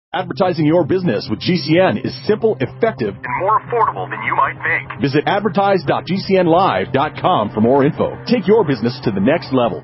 Advertising your business with GCN is simple, effective, and more affordable than you might think. Visit advertise.gcnlive.com for more info. Take your business to the next level.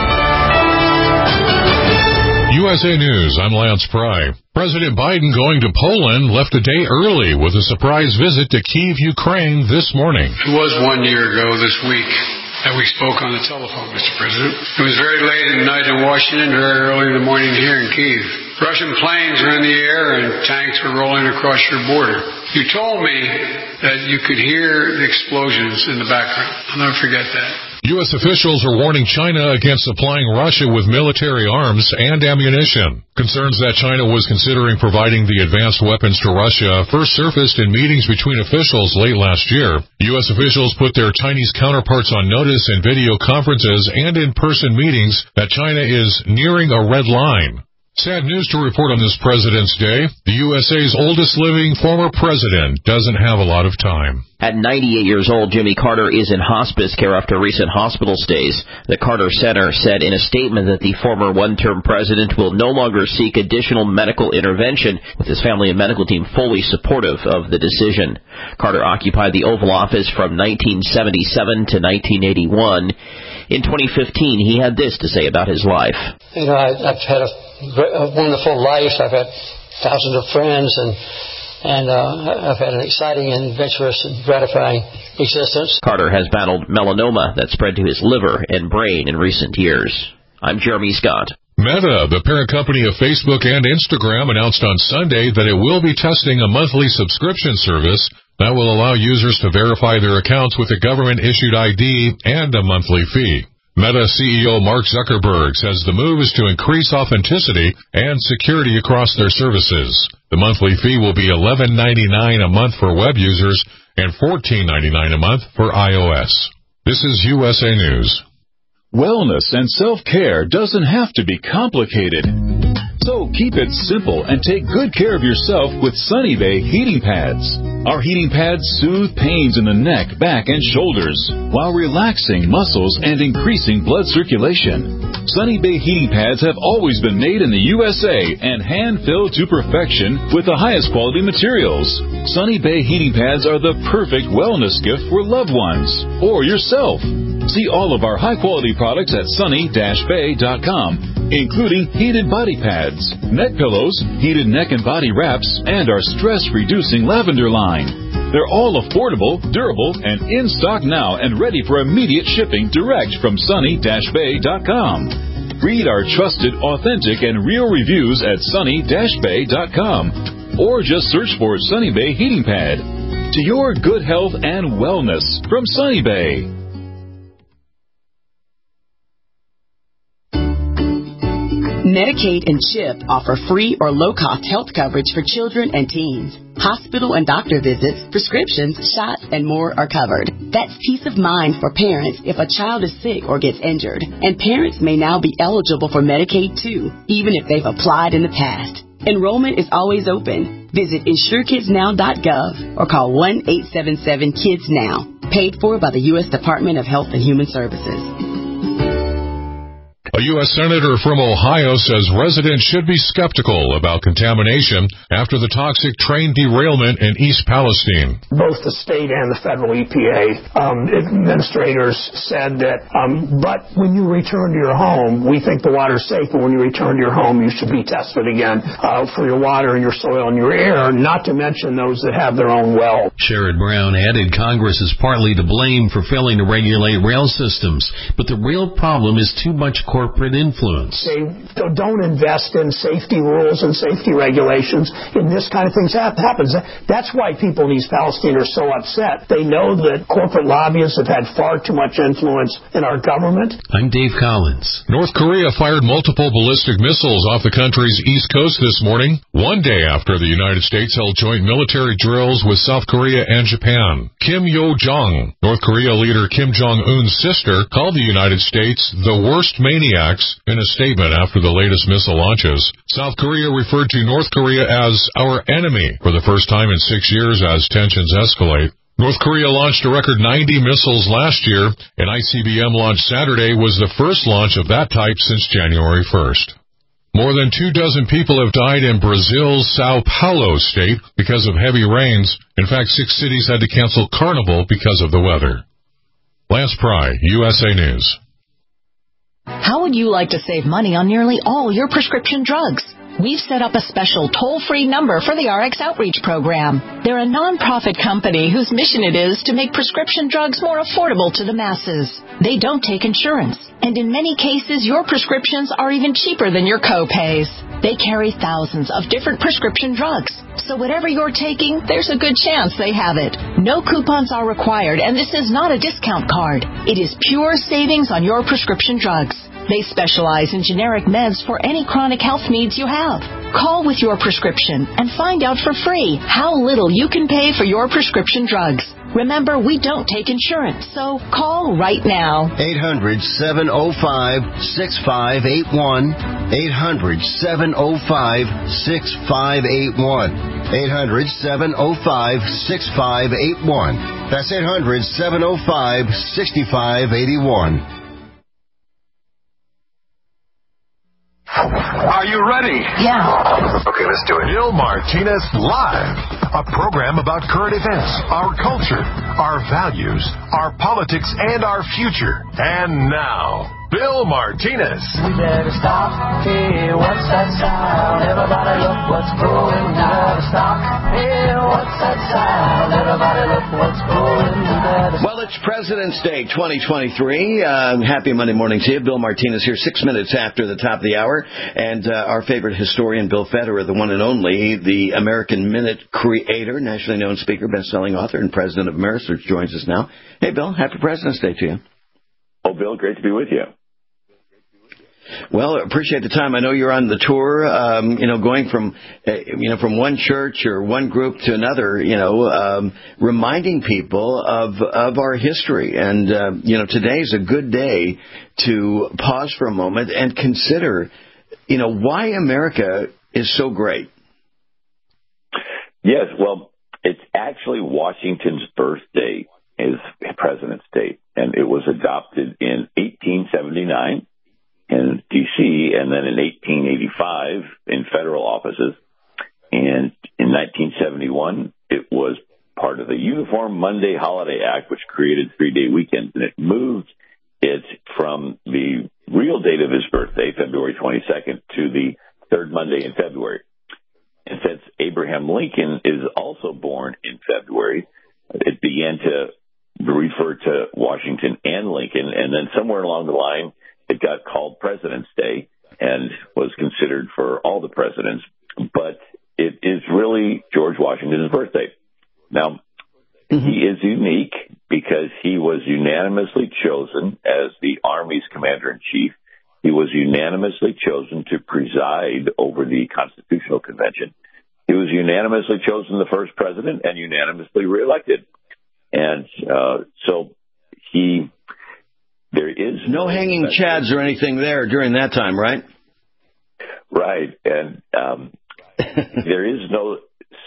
USA News, I'm Lance Pry. President Biden going to Poland left a day early with a surprise visit to Kyiv, Ukraine this morning. It was 1 year ago this week that we spoke on the telephone, Mr. President. It was very late at night in Washington, very early in the morning here in Kyiv. Russian planes were in the air and tanks were rolling across your border. You told me that you could hear the explosions in the background. I'll never forget that. U.S. officials are warning China against supplying Russia with military arms and ammunition. Concerns that China was considering providing the advanced weapons to Russia first surfaced in meetings between officials late last year. U.S. officials put their Chinese counterparts on notice in video conferences and in-person meetings that China is nearing a red line. Sad news to report on this President's Day. The USA's oldest living former president doesn't have a lot of time. At 98 years old, Jimmy Carter is in hospice care after recent hospital stays. The Carter Center said in a statement that the former one-term president will no longer seek additional medical intervention, with his family and medical team fully supportive of the decision. Carter occupied the Oval Office from 1977 to 1981. In 2015, he had this to say about his life. You know, I've had a wonderful life. I've had thousands of friends, and I've had an exciting and adventurous and gratifying existence. Carter has battled melanoma that spread to his liver and brain in recent years. I'm Jeremy Scott. Meta, the parent company of Facebook and Instagram, announced on Sunday that it will be testing a monthly subscription service that will allow users to verify their accounts with a government-issued ID and a monthly fee. Meta CEO Mark Zuckerberg says the move is to increase authenticity and security across their services. The monthly fee will be $11.99 a month for web users and $14.99 a month for iOS. This is USA News. Wellness and self-care doesn't have to be complicated. So keep it simple and take good care of yourself with Sunny Bay heating pads. Our heating pads soothe pains in the neck, back, and shoulders while relaxing muscles and increasing blood circulation. Sunny Bay heating pads have always been made in the USA and hand-filled to perfection with the highest quality materials. Sunny Bay heating pads are the perfect wellness gift for loved ones or yourself. See all of our high-quality products at sunny-bay.com, including heated body pads, neck pillows, heated neck and body wraps, and our stress-reducing lavender line. They're all affordable, durable, and in stock now and ready for immediate shipping direct from sunny-bay.com. Read our trusted, authentic, and real reviews at sunny-bay.com, or just search for Sunny Bay Heating Pad. To your good health and wellness from Sunny Bay. Medicaid and CHIP offer free or low-cost health coverage for children and teens. Hospital and doctor visits, prescriptions, shots, and more are covered. That's peace of mind for parents if a child is sick or gets injured. And parents may now be eligible for Medicaid, too, even if they've applied in the past. Enrollment is always open. Visit InsureKidsNow.gov or call 1-877-KIDS-NOW. Paid for by the U.S. Department of Health and Human Services. A U.S. Senator from Ohio says residents should be skeptical about contamination after the toxic train derailment in East Palestine. Both the state and the federal EPA administrators said that, but when you return to your home, we think the water's safe, but when you return to your home, you should be tested again for your water and your soil and your air, not to mention those that have their own well. Sherrod Brown added Congress is partly to blame for failing to regulate rail systems, but the real problem is too much corporate influence. They don't invest in safety rules and safety regulations, and this kind of thing happens. That's why people in East Palestine are so upset. They know that corporate lobbyists have had far too much influence in our government. I'm Dave Collins. North Korea fired multiple ballistic missiles off the country's east coast this morning, one day after the United States held joint military drills with South Korea and Japan. Kim Yo-jong, North Korea leader Kim Jong-un's sister, called the United States the worst maniacs in a statement after the latest missile launches. South Korea referred to North Korea as our enemy for the first time in 6 years as tensions escalate. North Korea launched a record 90 missiles last year. An ICBM launch Saturday was the first launch of that type since January 1st. More than 24 people have died in Brazil's Sao Paulo state because of heavy rains. In fact, 6 cities had to cancel Carnival because of the weather. Lance Pry, USA News. How would you like to save money on nearly all your prescription drugs? We've set up a special toll-free number for the RX Outreach Program. They're a non-profit company whose mission it is to make prescription drugs more affordable to the masses. They don't take insurance, and in many cases, your prescriptions are even cheaper than your co-pays. They carry thousands of different prescription drugs, so whatever you're taking, there's a good chance they have it. No coupons are required, and this is not a discount card. It is pure savings on your prescription drugs. They specialize in generic meds for any chronic health needs you have. Call with your prescription and find out for free how little you can pay for your prescription drugs. Remember, we don't take insurance, so call right now. 800-705-6581. 800-705-6581. 800-705-6581. That's 800-705-6581. Are you ready? Yeah. Okay, let's do it. Bill Martinez Live, a program about current events, our culture, our values, our politics, and our future. And now, Bill Martinez. We better stop. Hey, what's that sound? Everybody look what's going on. Stop. Hey, what's that sound? Everybody look what's going on. Well, it's President's Day 2023. Happy Monday morning to you. Bill Martinez here, 6 minutes after the top of the hour. And our favorite historian, Bill Federer, the one and only, the American Minute creator, nationally known speaker, best-selling author, and president of Amerisearch, joins us now. Hey, Bill, happy President's Day to you. Oh, Bill, great to be with you. Well, appreciate the time. I know you're on the tour, going from one church or one group to another, reminding people of our history. And, today's a good day to pause for a moment and consider, why America is so great. Yes, well, it's actually Washington's birthday is President's Day, and it was adopted in 1879. in D.C., and then in 1885 in federal offices. And in 1971, it was part of the Uniform Monday Holiday Act, which created 3-day weekends. And it moved it from the real date of his birthday, February 22nd, to the third Monday in February. And since Abraham Lincoln is also born in February, it began to refer to Washington and Lincoln, and then somewhere along the line, it got called President's Day and was considered for all the presidents. But it is really George Washington's birthday. Now, he is unique because he was unanimously chosen as the Army's commander-in-chief. He was unanimously chosen to preside over the Constitutional Convention. He was unanimously chosen the first president and unanimously reelected. And so there is no hanging chads or anything there during that time, right? Right. And there is no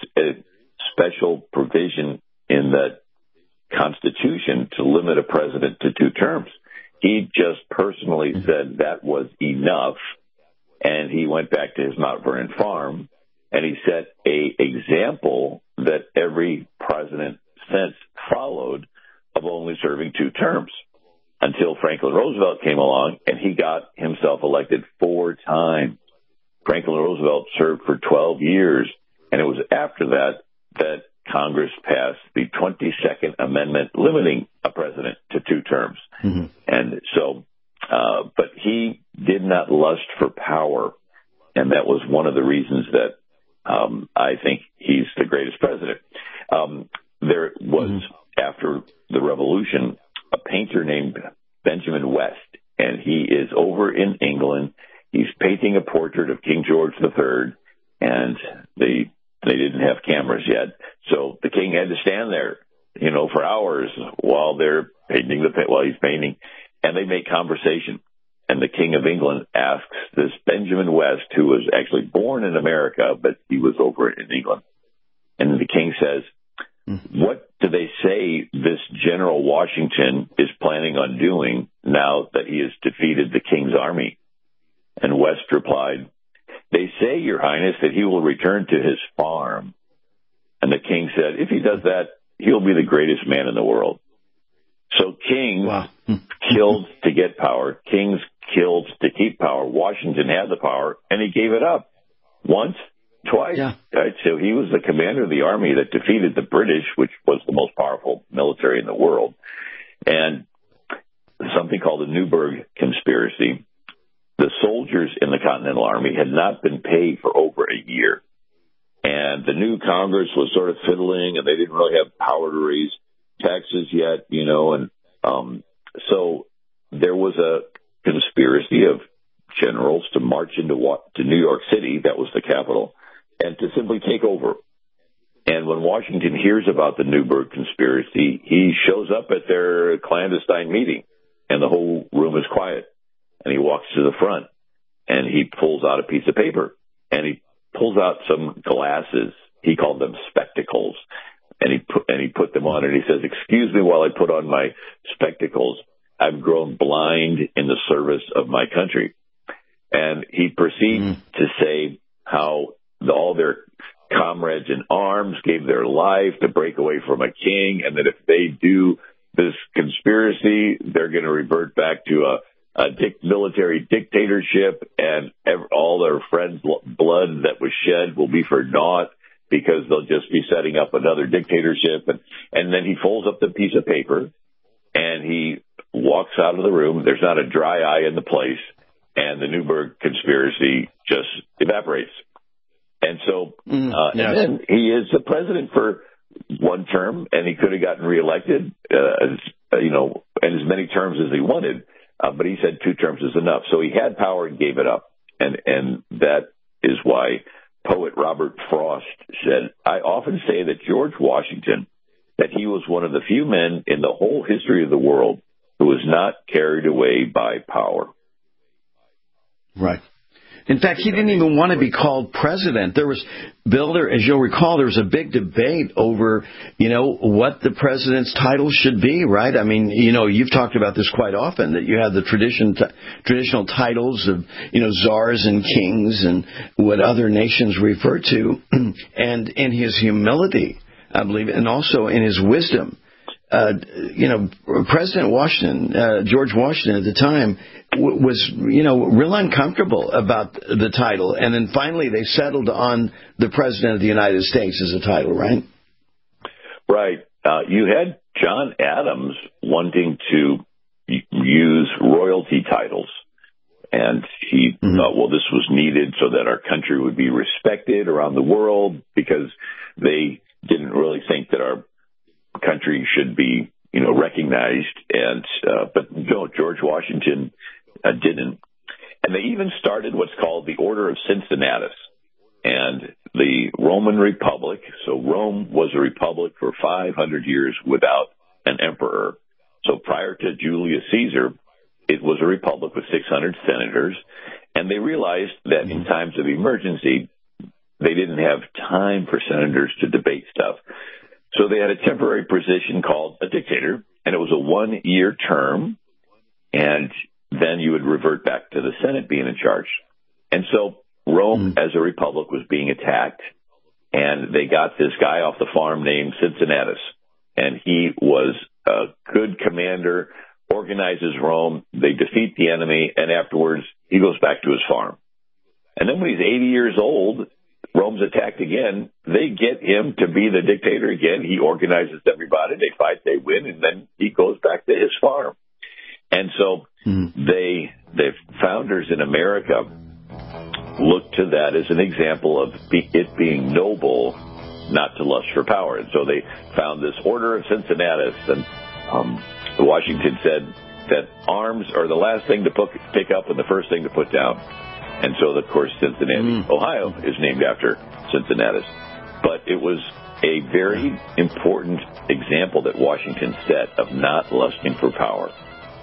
special provision in the Constitution to limit a president to 2 terms. He just personally said that was enough, and he went back to his Mount Vernon farm, and he set an example that every president since followed of only serving 2 terms until Franklin Roosevelt came along, and he got himself elected 4 times. Franklin Roosevelt served for 12 years, and it was after that that Congress passed the 22nd Amendment limiting a president to 2 terms. And so, but he did not lust for power, and that was one of the reasons that I think he's the greatest president. There was, after the Revolution, a painter named Benjamin West, and he is over in England. He's painting a portrait of King George III, and they didn't have cameras yet. So the king had to stand there, for hours while they're painting while he's painting, and they make conversation. And the King of England asks this Benjamin West, who was actually born in America, but he was over in England. And the king says, what do they say this General Washington is planning on doing now that he has defeated the king's army? And West replied, they say, Your Highness, that he will return to his farm. And the king said, if he does that, he'll be the greatest man in the world. So kings killed to get power. Kings killed to keep power. Washington had the power, and he gave it up. Once, twice. Yeah. Right? So he was the commander of the army that defeated the British, which was the most powerful military in the world. And something called the Newburgh Conspiracy. The soldiers in the Continental Army had not been paid for over a year. And the new Congress was sort of fiddling, and they didn't really have power to raise taxes yet, you know. And so there was a conspiracy of generals to march to New York City, that was the capital, and to simply take over. And when Washington hears about the Newburgh Conspiracy, he shows up at their clandestine meeting, and the whole room is quiet. And he walks to the front, and he pulls out a piece of paper, and he pulls out some glasses. He called them spectacles, and he put them on, and he says, "Excuse me while I put on my spectacles. I've grown blind in the service of my country." And he proceeds to say how all their comrades in arms gave their life to break away from a king, and that if they do this conspiracy, they're going to revert back to a military dictatorship, and all their friends' blood that was shed will be for naught because they'll just be setting up another dictatorship. And then he folds up the piece of paper, and he walks out of the room. There's not a dry eye in the place, and the Newburgh Conspiracy just evaporates. And so and then he is the president for one term, and he could have gotten reelected, in as many terms as he wanted. But he said 2 terms is enough. So he had power and gave it up. And that is why poet Robert Frost said, I often say that George Washington, that he was one of the few men in the whole history of the world who was not carried away by power. Right. In fact, he didn't even want to be called president. There was, Bill, as you'll recall, there was a big debate over, what the president's title should be, right? I mean, you've talked about this quite often, that you have the traditional titles of, czars and kings and what other nations refer to. And in his humility, I believe, and also in his wisdom, President Washington, George Washington at the time, was, real uncomfortable about the title. And then finally they settled on the President of the United States as a title, right? Right. You had John Adams wanting to use royalty titles. And he thought, well, this was needed so that our country would be respected around the world, because they didn't really think that our country should be, recognized. And but no, George Washington didn't. And they even started what's called the Order of Cincinnatus. And the Roman Republic, so Rome was a republic for 500 years without an emperor. So prior to Julius Caesar, it was a republic with 600 senators. And they realized that in times of emergency, they didn't have time for senators to debate stuff. So they had a temporary position called a dictator, and it was a 1-year term, and then you would revert back to the Senate being in charge. And so Rome, as a republic, was being attacked, and they got this guy off the farm named Cincinnatus, and he was a good commander, organizes Rome, they defeat the enemy, and afterwards he goes back to his farm. And then when he's 80 years old, Rome's attacked again. They get him to be the dictator again. He organizes everybody. They fight, they win, and then he goes back to his farm. And so the founders in America looked to that as an example of it being noble not to lust for power. And so they found this Order of Cincinnatus, and Washington said that arms are the last thing to pick up and the first thing to put down. And so, of course, Cincinnati, Ohio, is named after Cincinnatus. But it was a very important example that Washington set of not lusting for power.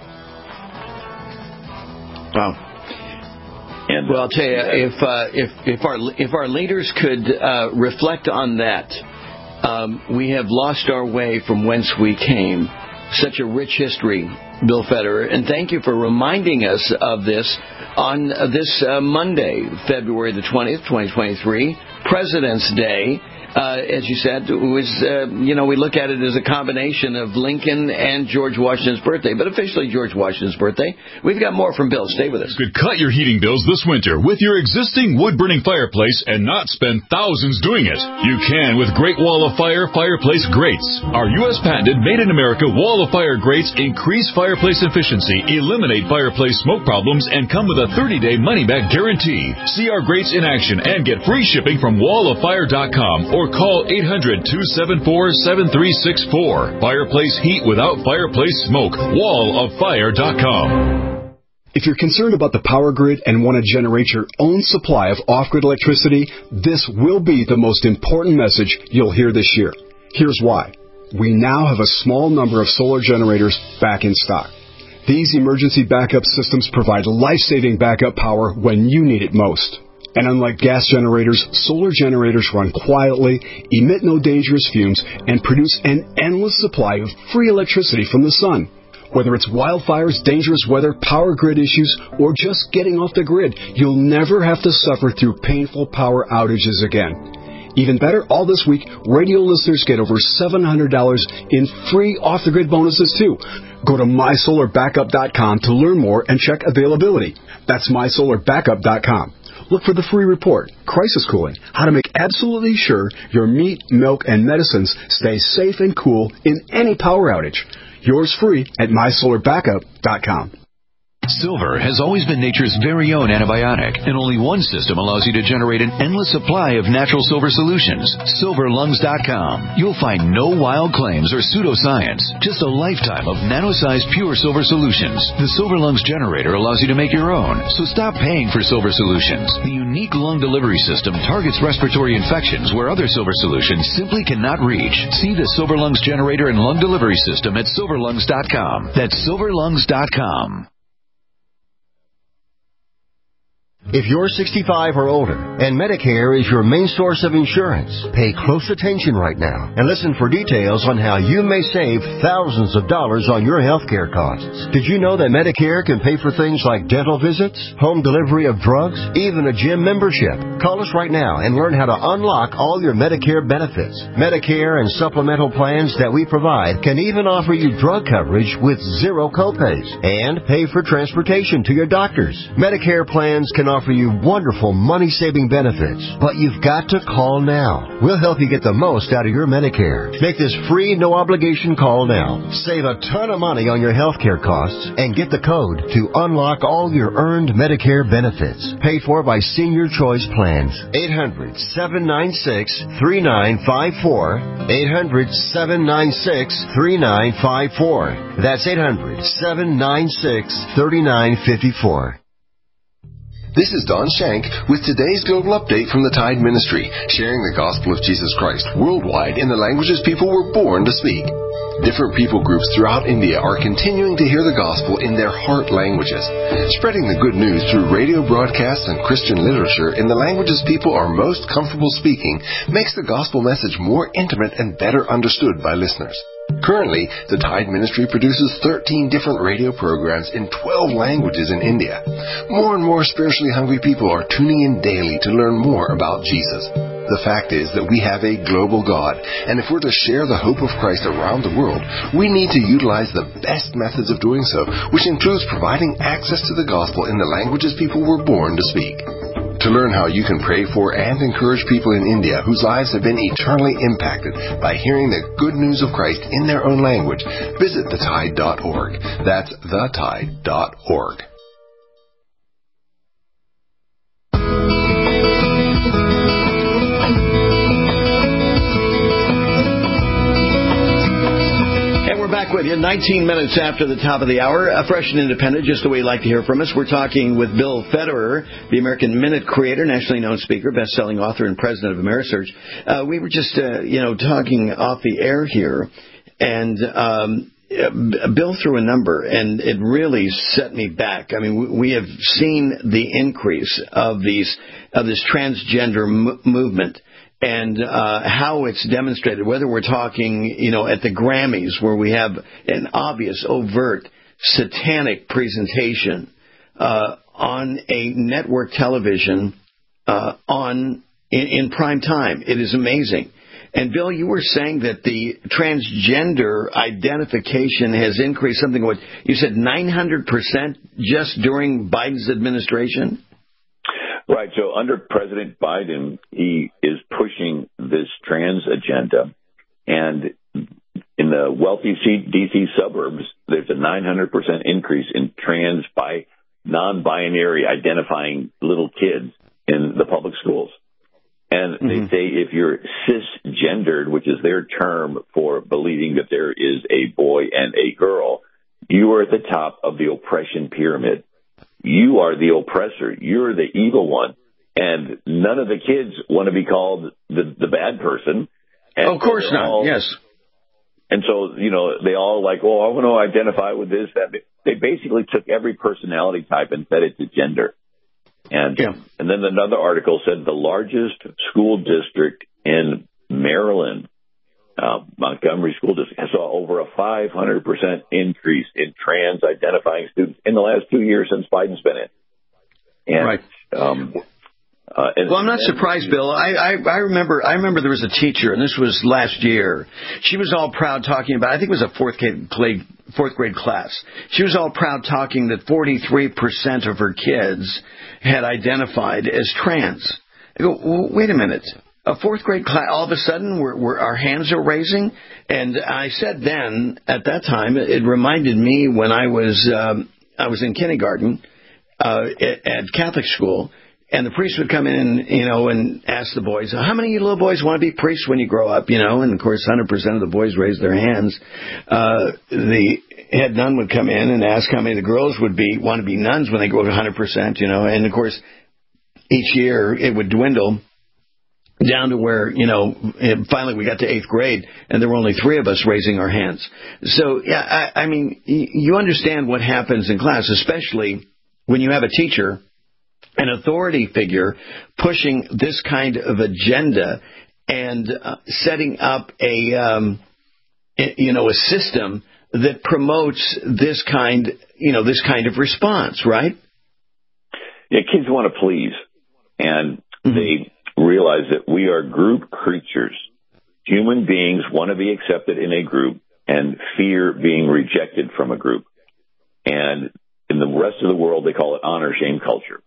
Wow. And well, I'll tell you, if our leaders could reflect on that, we have lost our way from whence we came. Such a rich history, Bill Federer, and thank you for reminding us of this on this Monday, February the 20th, 2023, President's Day. As you said, was we look at it as a combination of Lincoln and George Washington's birthday, but officially George Washington's birthday. We've got more from Bill. Stay with us. You could cut your heating bills this winter with your existing wood-burning fireplace and not spend thousands doing it. You can with Great Wall of Fire fireplace grates. Our U.S. patented, made-in-America Wall of Fire grates increase fireplace efficiency, eliminate fireplace smoke problems, and come with a 30-day money-back guarantee. See our grates in action and get free shipping from walloffire.com or call 800-274-7364. Fireplace heat without fireplace smoke. walloffire.com. If you're concerned about the power grid and want to generate your own supply of off-grid electricity, this will be the most important message you'll hear this year. Here's why. We now have a small number of solar generators back in stock. These emergency backup systems provide life-saving backup power when you need it most. And unlike gas generators, solar generators run quietly, emit no dangerous fumes, and produce an endless supply of free electricity from the sun. Whether it's wildfires, dangerous weather, power grid issues, or just getting off the grid, you'll never have to suffer through painful power outages again. Even better, all this week, radio listeners get over $700 in free off-the-grid bonuses, too. Go to mysolarbackup.com to learn more and check availability. That's mysolarbackup.com. Look for the free report, Crisis Cooling, how to make absolutely sure your meat, milk, and medicines stay safe and cool in any power outage. Yours free at mysolarbackup.com. Silver has always been nature's very own antibiotic, and only one system allows you to generate an endless supply of natural silver solutions. SilverLungs.com. You'll find no wild claims or pseudoscience, just a lifetime of nano-sized pure silver solutions. The Silver Lungs generator allows you to make your own, so stop paying for silver solutions. The unique lung delivery system targets respiratory infections where other silver solutions simply cannot reach. See the Silver Lungs generator and lung delivery system at SilverLungs.com. That's SilverLungs.com. If you're 65 or older and Medicare is your main source of insurance, pay close attention right now and listen for details on how you may save thousands of dollars on your health care costs. Did you know that Medicare can pay for things like dental visits, home delivery of drugs, even a gym membership? Call us right now and learn how to unlock all your Medicare benefits. Medicare and supplemental plans that we provide can even offer you drug coverage with zero copays and pay for transportation to your doctors. Medicare plans can offer you wonderful money-saving benefits, but you've got to call now. We'll help you get the most out of your Medicare. Make this free, no-obligation call now. Save a ton of money on your health care costs and get the code to unlock all your earned Medicare benefits. Paid for by Senior Choice Plans. 800-796-3954. 800-796-3954. That's 800-796-3954. This is Don Shank with today's Global Update from the Tide Ministry, sharing the gospel of Jesus Christ worldwide in the languages people were born to speak. Different people groups throughout India are continuing to hear the gospel in their heart languages, spreading the good news through radio broadcasts and Christian literature in the languages people are most comfortable speaking makes the gospel message more intimate and better understood by listeners. Currently, the Tide Ministry produces 13 different radio programs in 12 languages in India. More and more spiritually hungry people are tuning in daily to learn more about Jesus. The fact is that we have a global God, and if we're to share the hope of Christ around the world, we need to utilize the best methods of doing so, which includes providing access to the gospel in the languages people were born to speak. To learn how you can pray for and encourage people in India whose lives have been eternally impacted by hearing the good news of Christ in their own language, visit thetide.org. That's thetide.org. Back with you, 19 minutes after the top of the hour. Fresh and independent, just the way you like to hear from us. We're talking with Bill Federer, the American Minute creator, nationally known speaker, best-selling author, and president of AmeriSearch. We were just, talking off the air here, and Bill threw a number, and it really set me back. I mean, we have seen the increase of this transgender movement. And how it's demonstrated, whether we're talking, at the Grammys, where we have an obvious, overt, satanic presentation on a network television in prime time. It is amazing. And, Bill, you were saying that the transgender identification has increased something, what you said, 900% just during Biden's administration? Right. So under President Biden, he is pushing this trans agenda. And in the wealthy D.C. suburbs, there's a 900% increase in trans, non-binary identifying little kids in the public schools. And they say if you're cisgendered, which is their term for believing that there is a boy and a girl, you are at the top of the oppression pyramid. You are the oppressor. You're the evil one. And none of the kids want to be called the bad person. And of course not, yes. And so, they all like, oh, I want to identify with this, that. They basically took every personality type and said it's a gender. And then another article said the largest school district in Maryland, Montgomery School District, saw over a 500% increase in trans-identifying students in the last 2 years since Biden's been in. And, right. Well, I'm not surprised, Bill. I remember there was a teacher, and this was last year. She was all proud talking about, I think it was a fourth grade class. She was all proud talking that 43% of her kids had identified as trans. I go, well, wait a minute. A fourth grade class, all of a sudden, our hands are raising? And I said then, at that time, it reminded me when I was in kindergarten at Catholic school. And the priest would come in, and ask the boys, how many of you little boys want to be priests when you grow up, And, of course, 100% of the boys raised their hands. The head nun would come in and ask how many of the girls want to be nuns when they grow to 100%, And, of course, each year it would dwindle down to where, finally we got to 8th grade, and there were only 3 of us raising our hands. So, yeah, I mean, you understand what happens in class, especially when you have a teacher, an authority figure pushing this kind of agenda and setting up a system that promotes this kind of response, right? Yeah, kids want to please, and they realize that we are group creatures. Human beings want to be accepted in a group and fear being rejected from a group. And in the rest of the world, they call it honor shame culture.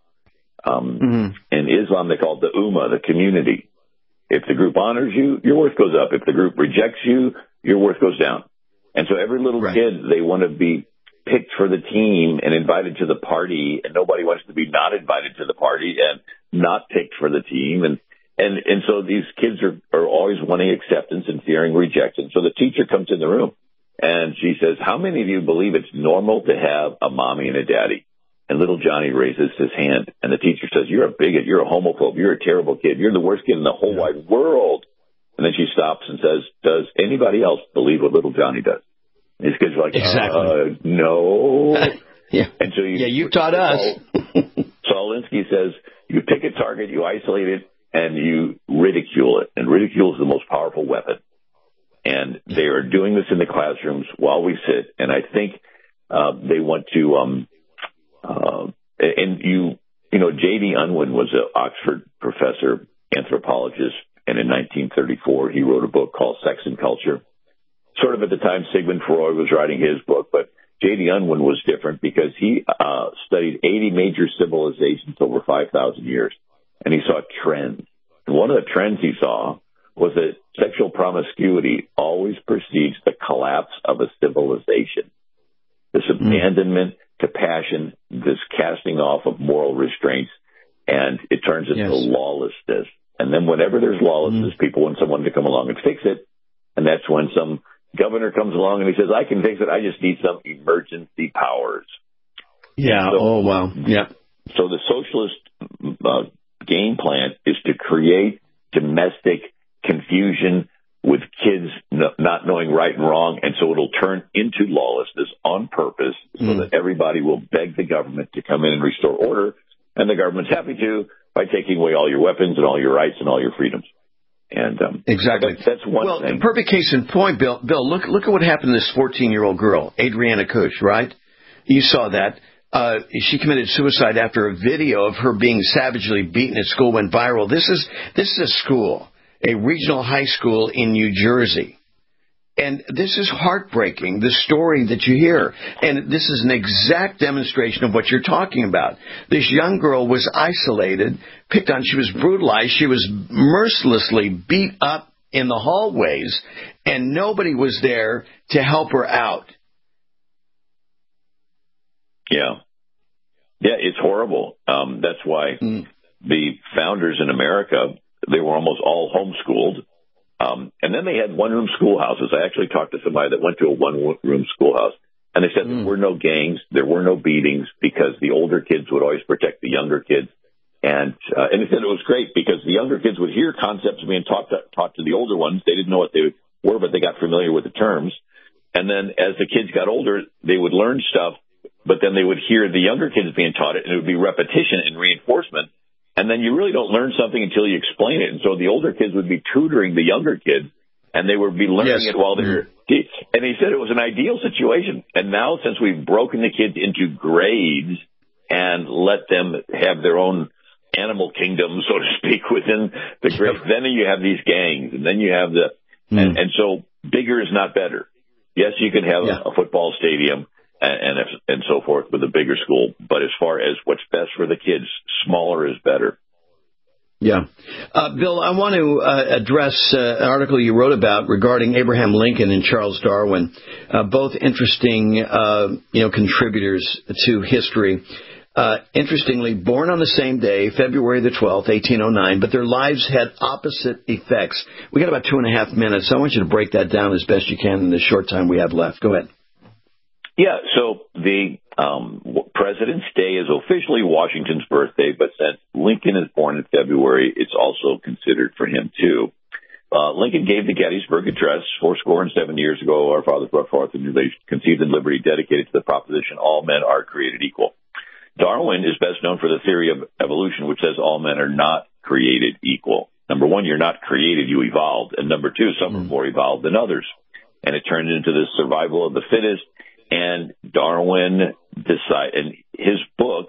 In Islam, they call it the ummah, the community. If the group honors you, your worth goes up. If the group rejects you, your worth goes down. And so every little kid, they want to be picked for the team and invited to the party, and nobody wants to be not invited to the party and not picked for the team. And so these kids are always wanting acceptance and fearing rejection. So the teacher comes in the room, and she says, how many of you believe it's normal to have a mommy and a daddy? And little Johnny raises his hand, and the teacher says, you're a bigot, you're a homophobe, you're a terrible kid, you're the worst kid in the whole wide world. And then she stops and says, does anybody else believe what little Johnny does? And his kids are like, no. And so you taught us. Saul Alinsky says, you pick a target, you isolate it, and you ridicule it. And ridicule is the most powerful weapon. And they are doing this in the classrooms while we sit. And I think they want to J.D. Unwin was an Oxford professor, anthropologist, and in 1934 he wrote a book called Sex and Culture. Sort of at the time Sigmund Freud was writing his book, but J.D. Unwin was different because he studied 80 major civilizations over 5,000 years, and he saw trends. And one of the trends he saw was that sexual promiscuity always precedes the collapse of a civilization. This abandonment to passion, this casting off of moral restraints, and it turns into lawlessness. And then whenever there's lawlessness, people want someone to come along and fix it. And that's when some governor comes along and he says, I can fix it. I just need some emergency powers. Yeah. So, Yeah. So the socialist game plan is to create domestic confusion with kids not knowing right and wrong, and so it'll turn into lawlessness on purpose so that everybody will beg the government to come in and restore order, and the government's happy to by taking away all your weapons and all your rights and all your freedoms. And exactly. That's one thing. Well, perfect case in point, Bill, look at what happened to this 14-year-old girl, Adriana Kush, right? You saw that. she committed suicide after a video of her being savagely beaten at school went viral. This is a school, a regional high school in New Jersey. And this is heartbreaking, the story that you hear. And this is an exact demonstration of what you're talking about. This young girl was isolated, picked on, she was brutalized, she was mercilessly beat up in the hallways, and nobody was there to help her out. Yeah. Yeah, it's horrible. That's why the founders in America, they were almost all homeschooled. And then they had one-room schoolhouses. I actually talked to somebody that went to a one-room schoolhouse, and they said there were no gangs, there were no beatings, because the older kids would always protect the younger kids. And they said it was great because the younger kids would hear concepts being taught to the older ones. They didn't know what they were, but they got familiar with the terms. And then as the kids got older, they would learn stuff, but then they would hear the younger kids being taught it, and it would be repetition and reinforcement. And then you really don't learn something until you explain it. And so the older kids would be tutoring the younger kids, and they would be learning it while they're... And he said it was an ideal situation. And now, since we've broken the kids into grades and let them have their own animal kingdom, so to speak, within the grades, then you have these gangs, and then you have the... And so bigger is not better. Yes, you can have a football stadium and so forth with a bigger school. But as far as what's best for the kids, smaller is better. Yeah. Bill, I want to address an article you wrote about regarding Abraham Lincoln and Charles Darwin, both interesting, contributors to history. Interestingly, born on the same day, February the 12th, 1809, but their lives had opposite effects. We got about 2.5 minutes, so I want you to break that down as best you can in the short time we have left. Go ahead. Yeah, so the President's Day is officially Washington's birthday, but since Lincoln is born in February, it's also considered for him, too. Lincoln gave the Gettysburg Address 77 years ago. Our fathers brought forth a new nation, conceived in liberty, dedicated to the proposition all men are created equal. Darwin is best known for the theory of evolution, which says all men are not created equal. Number one, you're not created, you evolved. And number two, some are more evolved than others. And it turned into the survival of the fittest. And Darwin and his book,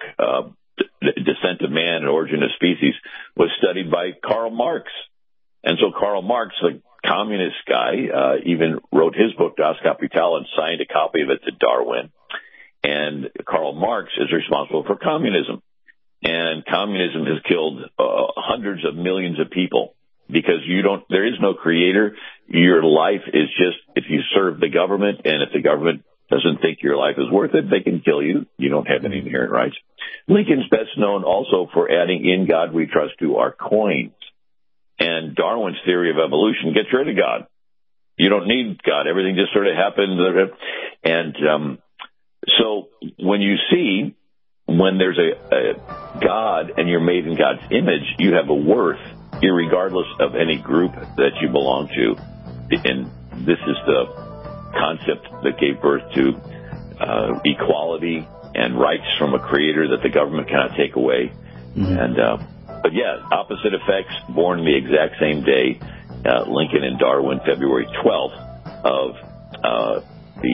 Descent of Man and Origin of Species, was studied by Karl Marx. And so Karl Marx, the communist guy, even wrote his book, Das Kapital, and signed a copy of it to Darwin. And Karl Marx is responsible for communism. And communism has killed hundreds of millions of people because there is no creator. Your life is just, if you serve the government, and if the government doesn't think your life is worth it, they can kill you. You don't have any inherent rights. Lincoln's best known also for adding "In God We Trust" to our coins. And Darwin's theory of evolution gets rid of God. You don't need God. Everything just sort of happens. And so when you see, when there's a God and you're made in God's image, you have a worth irregardless of any group that you belong to. And this is the concept that gave birth to equality and rights from a creator that the government cannot take away. And but yeah, opposite effects, born the exact same day, Lincoln and Darwin, February 12th of the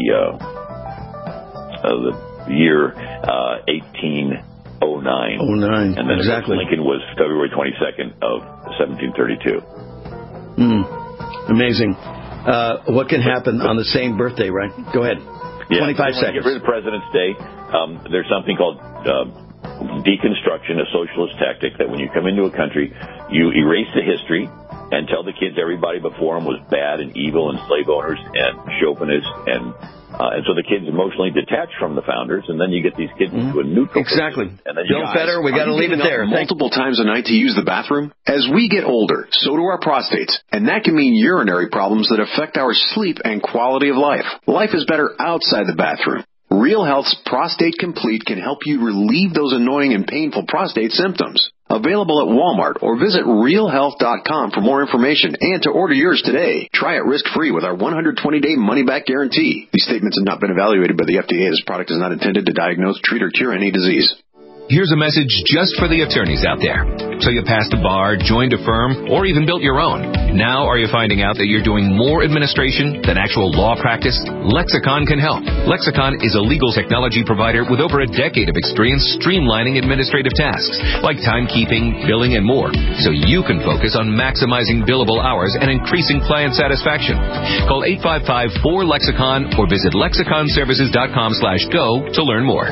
year 1809. And then Lincoln was February 22nd of 1732. Amazing. What can happen on the same birthday, right? Go ahead. 25 seconds. Get rid of President's Day. There's something called deconstruction, a socialist tactic, that when you come into a country, you erase the history and tell the kids everybody before them was bad and evil and slave owners and chauvinists, and so the kids emotionally detach from the founders, and then you get these kids into a neutral. Exactly. And then Bill Fetter, we got to leave it there. Multiple times a night to use the bathroom? As we get older, so do our prostates, and that can mean urinary problems that affect our sleep and quality of life. Life is better outside the bathroom. Real Health's Prostate Complete can help you relieve those annoying and painful prostate symptoms. Available at Walmart, or visit realhealth.com for more information and to order yours today. Try it risk-free with our 120-day money-back guarantee. These statements have not been evaluated by the FDA. This product is not intended to diagnose, treat, or cure any disease. Here's a message just for the attorneys out there. So you passed a bar, joined a firm, or even built your own. Now are you finding out that you're doing more administration than actual law practice? Lexicon can help. Lexicon is a legal technology provider with over a decade of experience streamlining administrative tasks like timekeeping, billing, and more, so you can focus on maximizing billable hours and increasing client satisfaction. Call 855-4LEXICON or visit lexiconservices.com/go to learn more.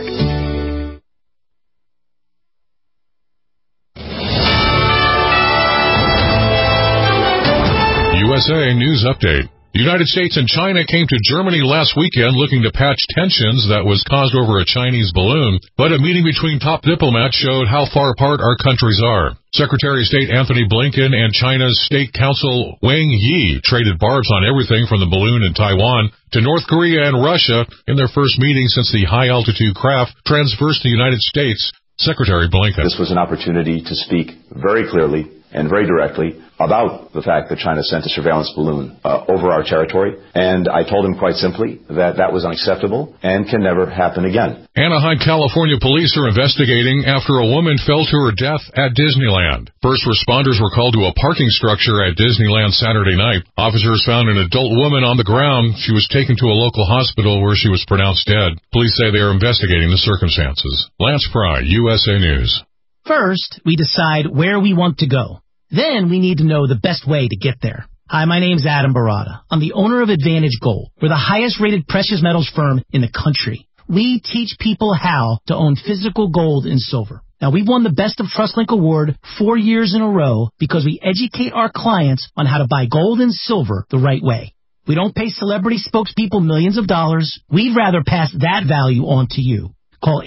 USA News Update. The United States and China came to Germany last weekend looking to patch tensions that was caused over a Chinese balloon, but a meeting between top diplomats showed how far apart our countries are. Secretary of State Anthony Blinken and China's State Counsel Wang Yi traded barbs on everything from the balloon in Taiwan to North Korea and Russia in their first meeting since the high-altitude craft transversed the United States. Secretary Blinken. This was an opportunity to speak very clearly and very directly about the fact that China sent a surveillance balloon over our territory, and I told him quite simply that that was unacceptable and can never happen again. Anaheim, California police are investigating after a woman fell to her death at Disneyland. First responders were called to a parking structure at Disneyland Saturday night. Officers found an adult woman on the ground. She was taken to a local hospital where she was pronounced dead. Police say they are investigating the circumstances. Lance Fry, USA News. First, we decide where we want to go. Then we need to know the best way to get there. Hi, my name's Adam Barada. I'm the owner of Advantage Gold. We're the highest-rated precious metals firm in the country. We teach people how to own physical gold and silver. Now, we've won the Best of TrustLink Award 4 years in a row because we educate our clients on how to buy gold and silver the right way. We don't pay celebrity spokespeople millions of dollars. We'd rather pass that value on to you. Call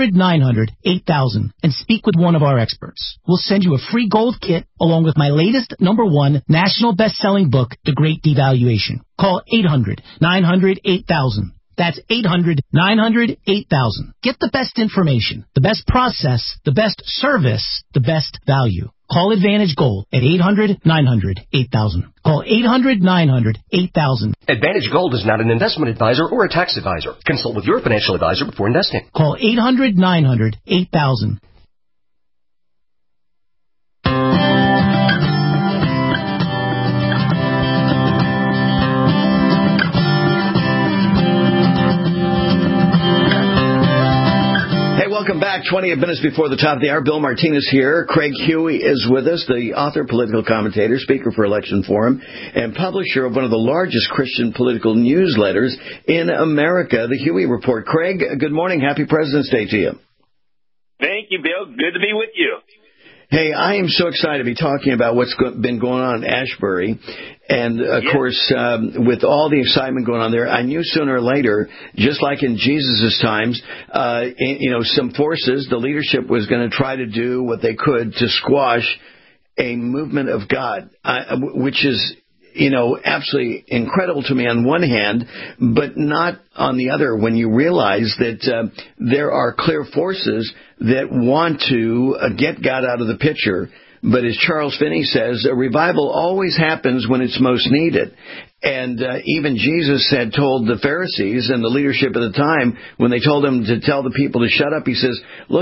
800-900-8000 and speak with one of our experts. We'll send you a free gold kit along with my latest #1 national best-selling book, The Great Devaluation. Call 800-900-8000. That's 800-900-8000. Get the best information, the best process, the best service, the best value. Call Advantage Gold at 800-900-8000. Call 800-900-8000. Advantage Gold is not an investment advisor or a tax advisor. Consult with your financial advisor before investing. Call 800-900-8000. Welcome back. 28 minutes before the top of the hour. Bill Martinez here. Craig Huey is with us, the author, political commentator, speaker for Election Forum, and publisher of one of the largest Christian political newsletters in America, the Huey Report. Craig, good morning. Happy President's Day to you. Thank you, Bill. Good to be with you. Hey, I am so excited to be talking about what's been going on in Ashbury. And, of course, with all the excitement going on there, I knew sooner or later, just like in Jesus' times, some forces, the leadership was going to try to do what they could to squash a movement of God, which is, absolutely incredible to me on one hand, but not on the other when you realize that there are clear forces that want to get God out of the picture. But as Charles Finney says, a revival always happens when it's most needed. And even Jesus had told the Pharisees and the leadership at the time, when they told him to tell the people to shut up, he says, look,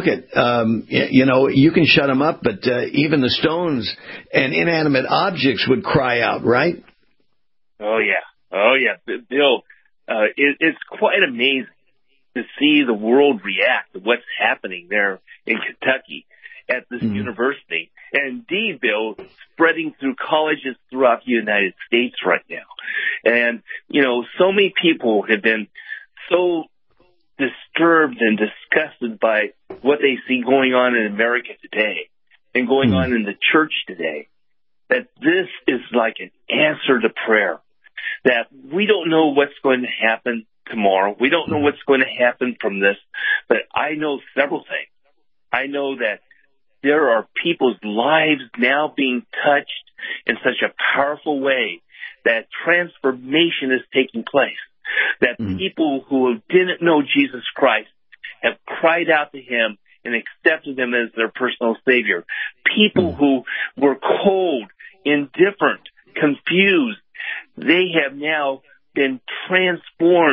you can shut them up, but even the stones and inanimate objects would cry out, right? Oh, yeah. Bill, it's quite amazing to see the world react to what's happening there in Kentucky at this university. And indeed, Bill, spreading through colleges throughout the United States right now. And, so many people have been so disturbed and disgusted by what they see going on in America today and going on in the church today, that this is like an answer to prayer, that we don't know what's going to happen tomorrow. We don't know what's going to happen from this, but I know several things. I know that there are people's lives now being touched in such a powerful way that transformation is taking place, that people who didn't know Jesus Christ have cried out to him and accepted him as their personal Savior. People who were cold, indifferent, confused, they have now been transformed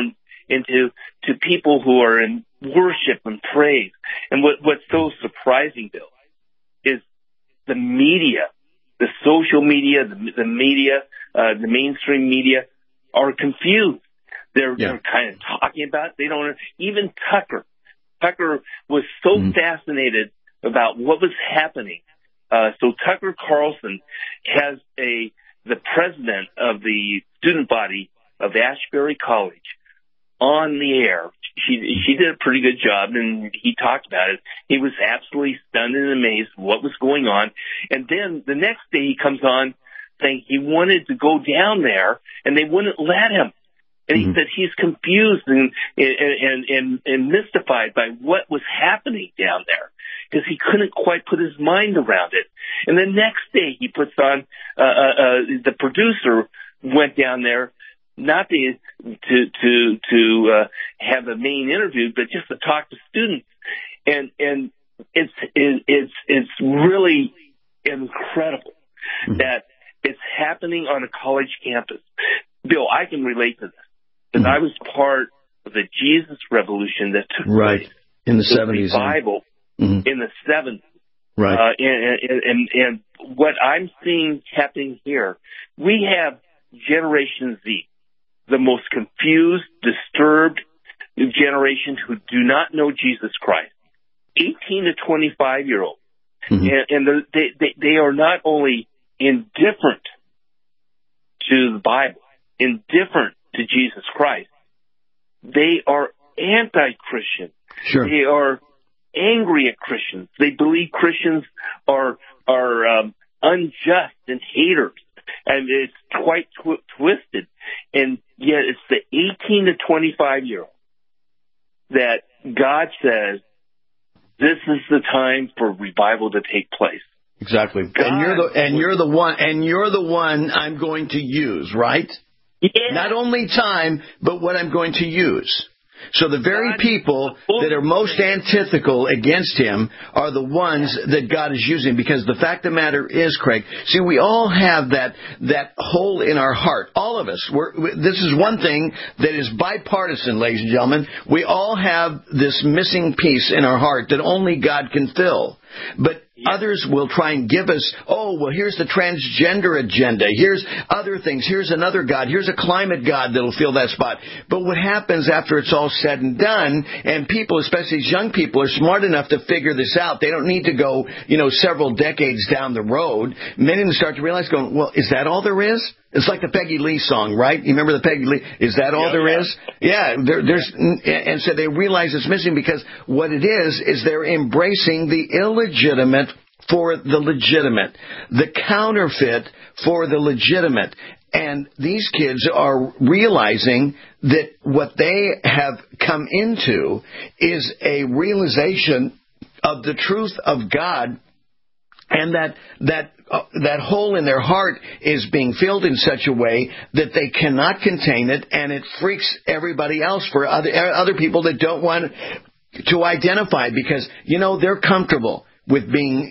into people who are in worship and praise. And what's so surprising, Bill, is the media, the social media, the media, the mainstream media are confused. They're kind of talking about it. They don't. Even Tucker was so fascinated about what was happening. So Tucker Carlson has the president of the student body of Ashbury College on the air. She did a pretty good job, and he talked about it. He was absolutely stunned and amazed what was going on. And then the next day he comes on saying he wanted to go down there, and they wouldn't let him. And he said he's confused and mystified by what was happening down there because he couldn't quite put his mind around it. And the next day he puts on the producer went down there not to have a main interview, but just to talk to students. And it's really incredible that it's happening on a college campus. Bill, I can relate to this because I was part of the Jesus Revolution that took place in the 70s, revival in the 70s. Right. And what I'm seeing happening here, we have Generation Z, the most confused, disturbed generation who do not know Jesus Christ, 18 to 25-year-olds. And they are not only indifferent to the Bible, indifferent to Jesus Christ, they are anti-Christian. Sure. They are angry at Christians. They believe Christians are unjust and haters. And it's quite twisted. And yet it's the 18 to 25-year-old that God says, this is the time for revival to take place. Exactly. And you're the one I'm going to use, right? Yeah. Not only time, but what I'm going to use. So the very people that are most antithetical against him are the ones that God is using, because the fact of the matter is, Craig, see, we all have that hole in our heart. All of us. This is one thing that is bipartisan, ladies and gentlemen. We all have this missing piece in our heart that only God can fill. But others will try and give us, here's the transgender agenda. Here's other things. Here's another God. Here's a climate God that'll fill that spot. But what happens after it's all said and done, and people, especially these young people, are smart enough to figure this out. They don't need to go, several decades down the road. Many of them start to realize, is that all there is? It's like the Peggy Lee song, right? You remember the Peggy Lee? Is that all there is? Yeah. And so they realize it's missing, because what it is they're embracing the illegitimate for the legitimate, the counterfeit for the legitimate. And these kids are realizing that what they have come into is a realization of the truth of God, and that hole in their heart is being filled in such a way that they cannot contain it, and it freaks everybody else for other people that don't want to identify, because they're comfortable with being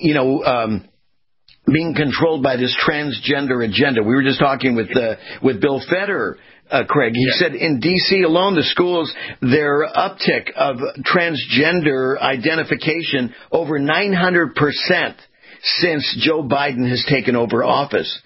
being controlled by this transgender agenda. We were just talking with Bill Federer, Craig. He said in D.C. alone, the schools, their uptick of transgender identification over 900% since Joe Biden has taken over office.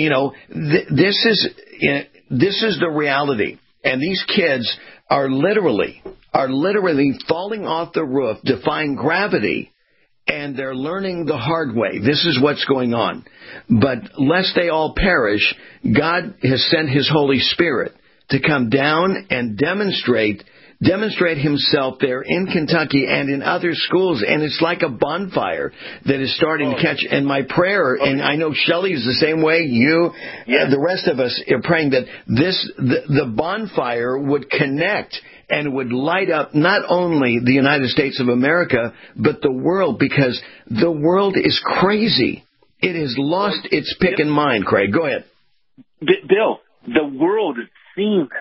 This is the reality. And these kids are literally falling off the roof, defying gravity, and they're learning the hard way. This is what's going on. But lest they all perish, God has sent His Holy Spirit to come down and demonstrate himself there in Kentucky and in other schools. And it's like a bonfire that is starting to catch. And my prayer, and I know Shelley is the same way, the rest of us are praying that the bonfire would connect and would light up not only the United States of America, but the world, because the world is crazy. It has lost its pick and mind, Craig. Go ahead. Bill, the world is seeing this.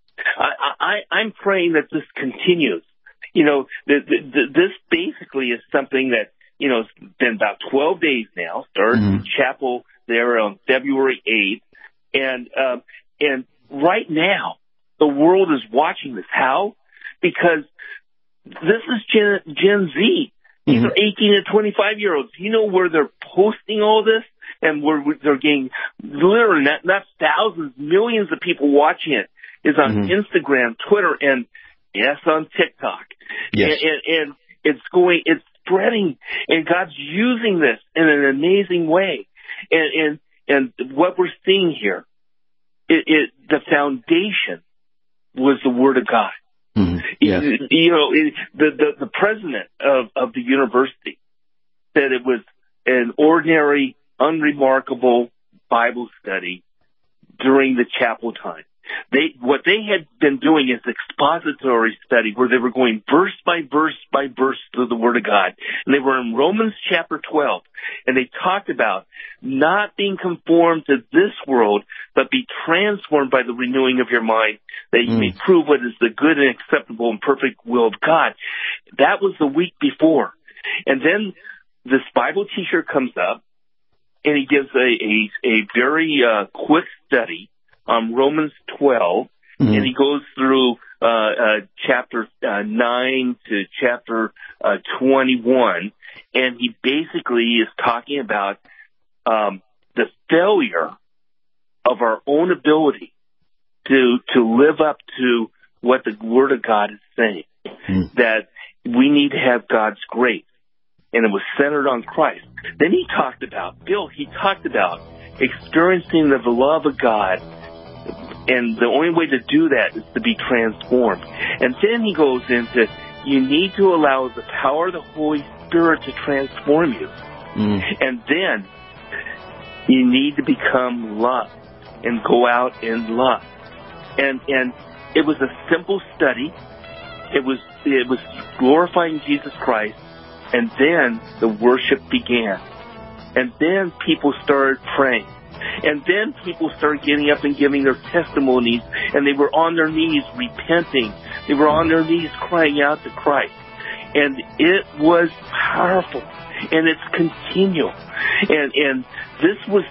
I'm praying that this continues. This basically is something that, it's been about 12 days now, started in chapel there on February 8th. And right now, the world is watching this. How? Because this is Gen Z. These are 18 and 25-year-olds. You know where they're posting all this? And where they're getting literally not thousands, millions of people watching it is on Instagram, Twitter, and yes, on TikTok. Yes. And it's spreading, and God's using this in an amazing way. And what we're seeing here, the foundation was the Word of God. Yes. You know, the president of the university said it was an ordinary, unremarkable Bible study during the chapel time. What they had been doing is expository study where they were going verse by verse by verse through the Word of God. And they were in Romans chapter 12. And they talked about not being conformed to this world, but be transformed by the renewing of your mind, that you may prove what is the good and acceptable and perfect will of God. That was the week before. And then this Bible teacher comes up, and he gives a very quick study on Romans 12, and he goes through chapter 9 to chapter 21, and he basically is talking about the failure of our own ability to live up to what the Word of God is saying, that we need to have God's grace. And it was centered on Christ. Then he talked about experiencing the love of God, and the only way to do that is to be transformed. And then he goes into, you need to allow the power of the Holy Spirit to transform you. And then you need to become love and go out in love. And it was a simple study. It was glorifying Jesus Christ. And then the worship began. And then people started praying. And then people started getting up and giving their testimonies. And they were on their knees repenting. They were on their knees crying out to Christ. And it was powerful. And it's continual. And this was,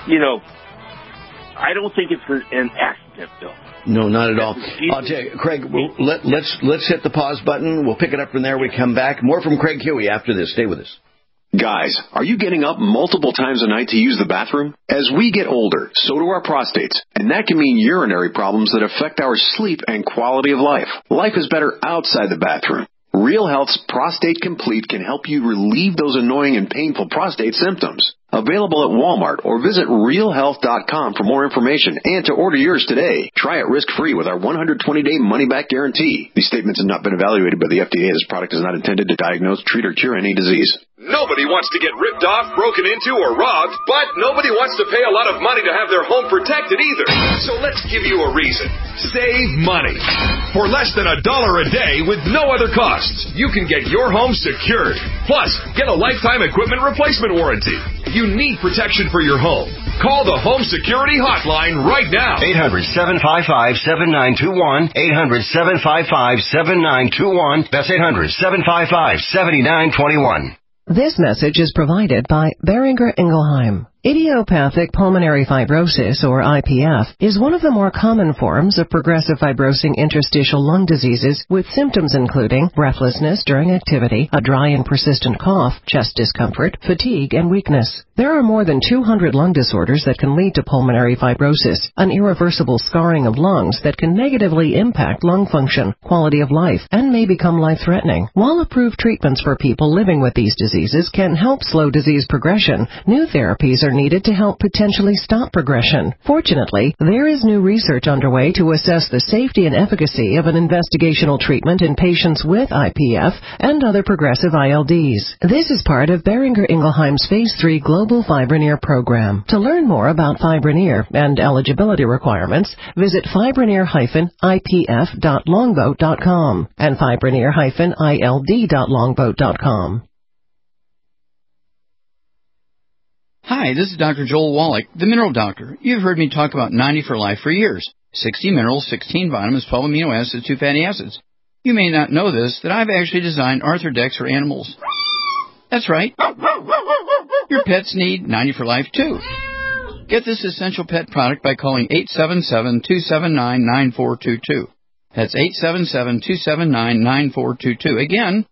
I don't think it's an accident, Bill. No, not at all. I'll tell you, Craig, let's hit the pause button. We'll pick it up from there. We come back. More from Craig Huey after this. Stay with us. Guys, are you getting up multiple times a night to use the bathroom? As we get older, so do our prostates, and that can mean urinary problems that affect our sleep and quality of life. Life is better outside the bathroom. Real Health's Prostate Complete can help you relieve those annoying and painful prostate symptoms. Available at Walmart or visit realhealth.com for more information and to order yours today. Try it risk-free with our 120-day money-back guarantee. These statements have not been evaluated by the FDA. This product is not intended to diagnose, treat, or cure any disease. Nobody wants to get ripped off, broken into, or robbed, but nobody wants to pay a lot of money to have their home protected either. So let's give you a reason. Save money. For less than $1 a day with no other costs, you can get your home secured. Plus, get a lifetime equipment replacement warranty. You need protection for your home. Call the Home Security Hotline right now. 800-755-7921. 800-755-7921. That's 800-755-7921. This message is provided by Boehringer Ingelheim. Idiopathic pulmonary fibrosis, or IPF, is one of the more common forms of progressive fibrosing interstitial lung diseases, with symptoms including breathlessness during activity, a dry and persistent cough, chest discomfort, fatigue, and weakness. There are more than 200 lung disorders that can lead to pulmonary fibrosis, an irreversible scarring of lungs that can negatively impact lung function, quality of life, and may become life-threatening. While approved treatments for people living with these diseases can help slow disease progression, new therapies are needed to help potentially stop progression. Fortunately, there is new research underway to assess the safety and efficacy of an investigational treatment in patients with IPF and other progressive ILDs. This is part of Boehringer Ingelheim's Phase 3 Global Fibroneer program. To learn more about Fibroneer and eligibility requirements, visit fibroneer-ipf.longboat.com and fibroneer-ild.longboat.com. Hi, this is Dr. Joel Wallach, the Mineral Doctor. You've heard me talk about 90 for Life for years. 60 minerals, 16 vitamins, 12 amino acids, 2 fatty acids. You may not know this, that I've actually designed Arthrodex for animals. That's right. Your pets need 90 for Life, too. Get this essential pet product by calling 877-279-9422. That's 877-279-9422. Again,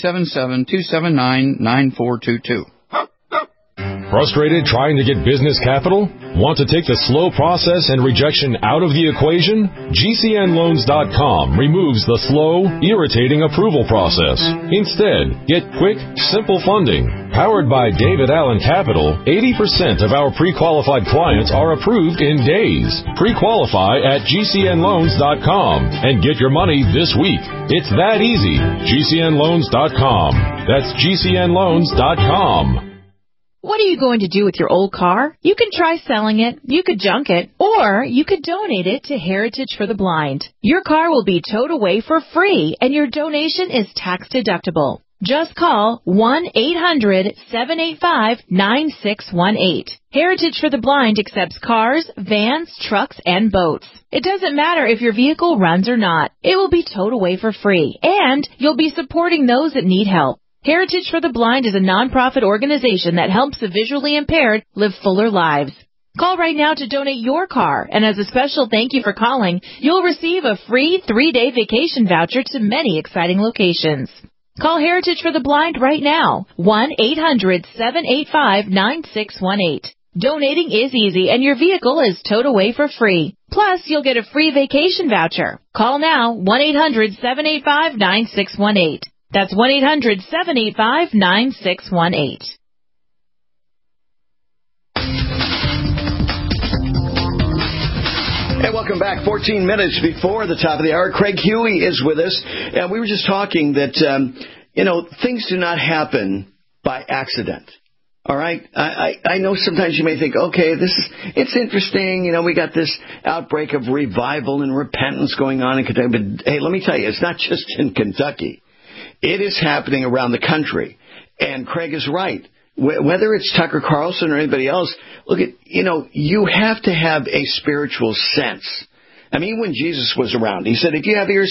877-279-9422. Frustrated trying to get business capital? Want to take the slow process and rejection out of the equation? GCNLoans.com removes the slow, irritating approval process. Instead, get quick, simple funding. Powered by David Allen Capital, 80% of our pre-qualified clients are approved in days. Pre-qualify at GCNLoans.com and get your money this week. It's that easy. GCNLoans.com. That's GCNLoans.com. What are you going to do with your old car? You can try selling it, you could junk it, or you could donate it to Heritage for the Blind. Your car will be towed away for free, and your donation is tax deductible. Just call 1-800-785-9618. Heritage for the Blind accepts cars, vans, trucks, and boats. It doesn't matter if your vehicle runs or not. It will be towed away for free, and you'll be supporting those that need help. Heritage for the Blind is a nonprofit organization that helps the visually impaired live fuller lives. Call right now to donate your car, and as a special thank you for calling, you'll receive a free 3-day vacation voucher to many exciting locations. Call Heritage for the Blind right now, 1-800-785-9618. Donating is easy, and your vehicle is towed away for free. Plus, you'll get a free vacation voucher. Call now, 1-800-785-9618. That's 1-800-785-9618. And welcome back. 14 minutes before the top of the hour. Craig Huey is with us. And we were just talking that, things do not happen by accident. All right? I know sometimes you may think, okay, it's interesting. We got this outbreak of revival and repentance going on in Kentucky. But, hey, let me tell you, it's not just in Kentucky. It is happening around the country. And Craig is right. Whether it's Tucker Carlson or anybody else, look at, you have to have a spiritual sense. I mean, when Jesus was around, he said, if you have ears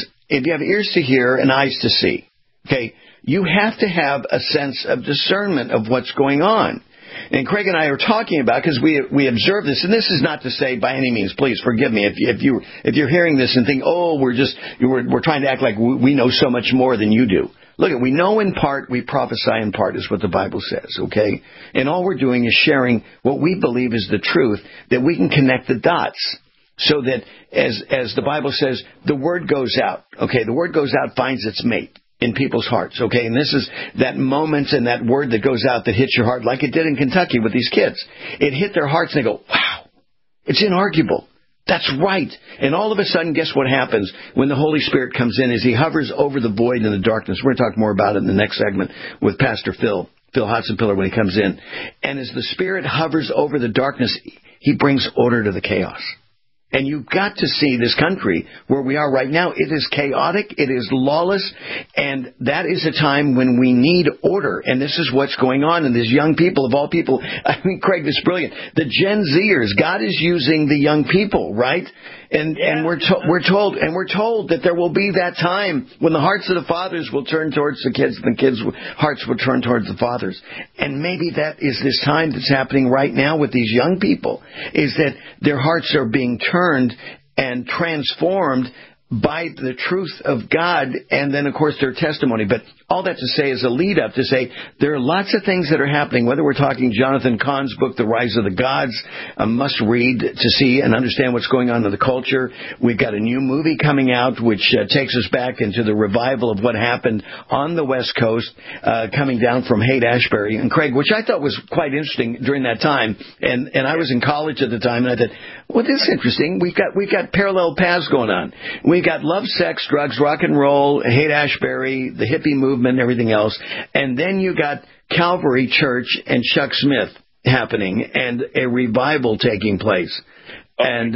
to hear and eyes to see, okay, you have to have a sense of discernment of what's going on. And Craig and I are talking about, because we observe this, and this is not to say by any means, please forgive me if you're hearing this and think, oh, we're trying to act like we know so much more than you do. Look, we know in part, we prophesy in part, is what the Bible says, okay? And all we're doing is sharing what we believe is the truth, that we can connect the dots. So that, as the Bible says, the word goes out, okay? The word goes out, finds its mate in people's hearts, okay? And this is that moment and that word that goes out that hits your heart, like it did in Kentucky with these kids. It hit their hearts and they go, wow, it's inarguable. That's right. And all of a sudden, guess what happens when the Holy Spirit comes in as he hovers over the void and the darkness? We're going to talk more about it in the next segment with Pastor Phil Hudson-Pillar when he comes in. And as the Spirit hovers over the darkness, he brings order to the chaos. And you've got to see this country where we are right now. It is chaotic. It is lawless. And that is a time when we need order. And this is what's going on. And these young people, of all people, I mean, Craig, this is brilliant. The Gen Zers, God is using the young people, right? And we're told that there will be that time when the hearts of the fathers will turn towards the kids, and the kids' hearts will turn towards the fathers. And maybe that is this time that's happening right now with these young people, is that their hearts are being turned and transformed by the truth of God, and then, of course, their testimony. But all that to say is a lead-up to say there are lots of things that are happening, whether we're talking Jonathan Cahn's book, The Rise of the Gods, a must-read to see and understand what's going on in the culture. We've got a new movie coming out which takes us back into the revival of what happened on the West Coast, coming down from Haight-Ashbury. And Craig, which I thought was quite interesting during that time, and I was in college at the time, and I thought, well, this is interesting. We've got parallel paths going on. We got love, sex, drugs, rock and roll, Haight-Ashbury, the hippie movement, everything else. And then you got Calvary Church and Chuck Smith happening and a revival taking place. And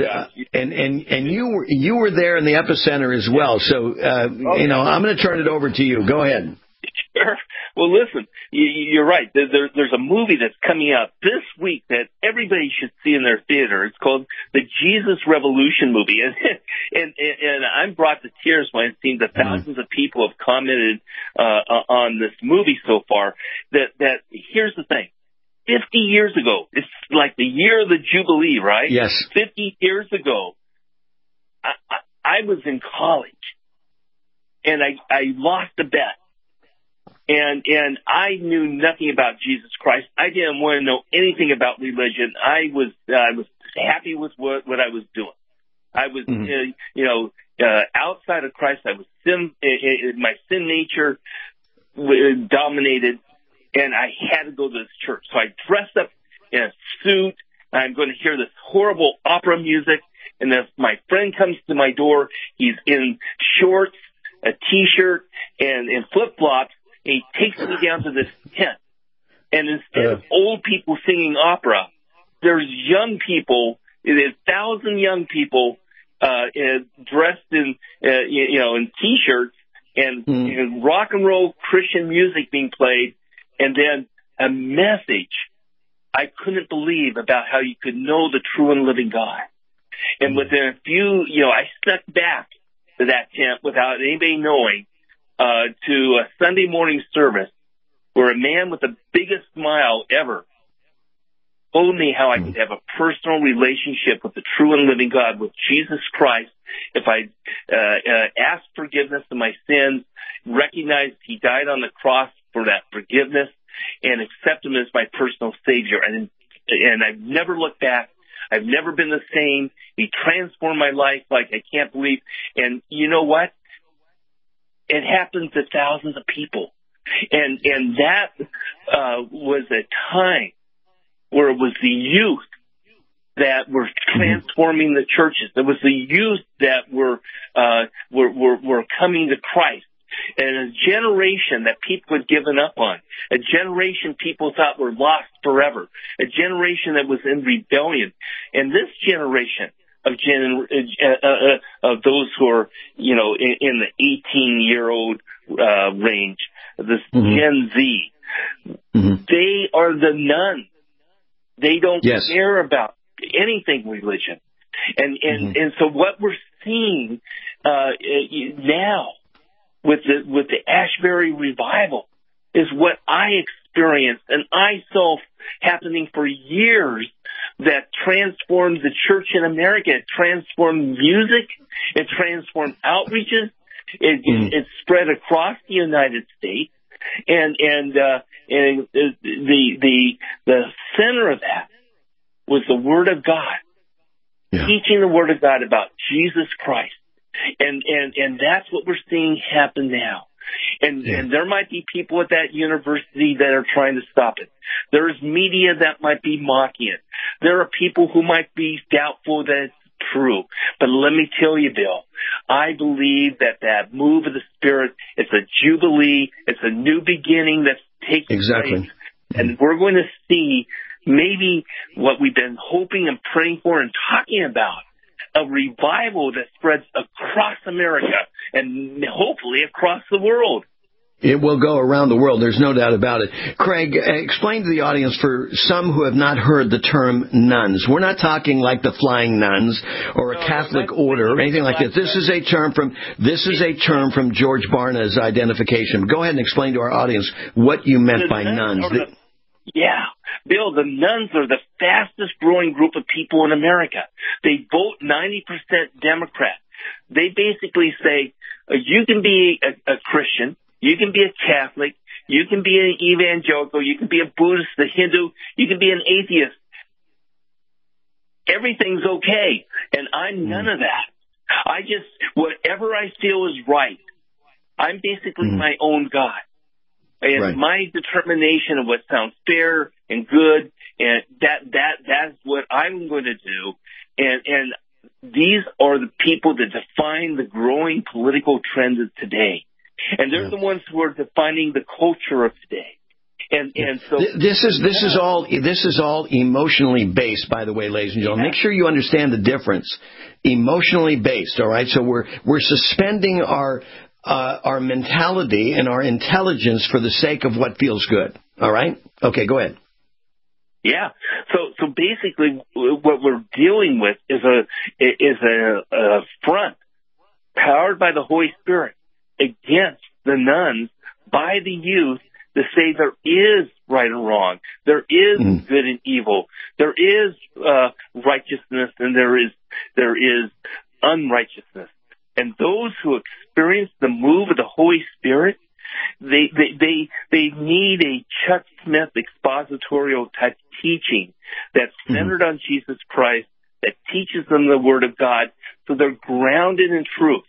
you were there in the epicenter as well. So, I'm going to turn it over to you. Go ahead. Sure. Well, listen, you're right. There's a movie that's coming out this week that everybody should see in their theater. It's called the Jesus Revolution movie. And I'm brought to tears when I've seen the thousands of people have commented on this movie so far. That here's the thing. 50 years ago, it's like the year of the Jubilee, right? Yes. 50 years ago, I was in college, and I lost a bet. And I knew nothing about Jesus Christ. I didn't want to know anything about religion. I was happy with what I was doing. I was, outside of Christ. I was my sin nature dominated, and I had to go to this church. So I dressed up in a suit. I'm going to hear this horrible opera music, and if my friend comes to my door, he's in shorts, a T-shirt, and flip-flops. He takes me down to this tent, and instead of old people singing opera, there's young people, 1,000 young people, dressed in, in T-shirts and rock and roll Christian music being played, and then a message I couldn't believe about how you could know the true and living God. And within a few, I snuck back to that tent without anybody knowing, to a Sunday morning service where a man with the biggest smile ever told me how I could have a personal relationship with the true and living God, with Jesus Christ, if I ask forgiveness of my sins, recognize He died on the cross for that forgiveness, and accept Him as my personal Savior. And I've never looked back. I've never been the same. He transformed my life like I can't believe. And you know what? It happened to thousands of people. And that was a time where it was the youth that were transforming the churches. It was the youth that were coming to Christ. And a generation that people had given up on. A generation people thought were lost forever. A generation that was in rebellion. And this generation of those who are, in the 18-year-old range, this Gen Z, they are the nuns. They don't care about anything religion. And so what we're seeing now with the Ashbury revival is what I experienced and I saw happening for years, that transformed the church in America. It transformed music. It transformed outreaches. It spread across the United States. And the center of that was the Word of God, teaching the Word of God about Jesus Christ. And that's what we're seeing happen now. And there might be people at that university that are trying to stop it. There's media that might be mocking it. There are people who might be doubtful that it's true. But let me tell you, Bill, I believe that move of the Spirit, it's a jubilee, it's a new beginning that's taking place. And we're going to see maybe what we've been hoping and praying for and talking about, a revival that spreads across America and hopefully across the world. It will go around the world. There's no doubt about it. Craig, explain to the audience, for some who have not heard the term nuns. We're not talking like the flying nuns or a Catholic order or anything like that. This is a term from George Barna's identification. Go ahead and explain to our audience what you meant by nuns. Yeah. Bill, the nuns are the fastest growing group of people in America. They vote 90% Democrat. They basically say, you can be a Christian, you can be a Catholic, you can be an evangelical, you can be a Buddhist, a Hindu, you can be an atheist. Everything's okay. And I'm none of that. Whatever I feel is right. I'm basically my own God. And my determination of what sounds fair and good, and that's what I'm going to do. And these are the people that define the growing political trends of today. And they're the ones who are defining the culture of today. And so this is all emotionally based, by the way, ladies and gentlemen. Make sure you understand the difference. Emotionally based, all right? So we're suspending our mentality and our intelligence for the sake of what feels good. All right? Okay, go ahead. Yeah. So basically, what we're dealing with is a front powered by the Holy Spirit against the nuns by the youth to say there is right and wrong. There is good and evil. There is righteousness, and there is unrighteousness. And those who experience the move of the Holy Spirit, they need a Chuck Smith expositorial type teaching that's centered on Jesus Christ, that teaches them the Word of God, so they're grounded in truth.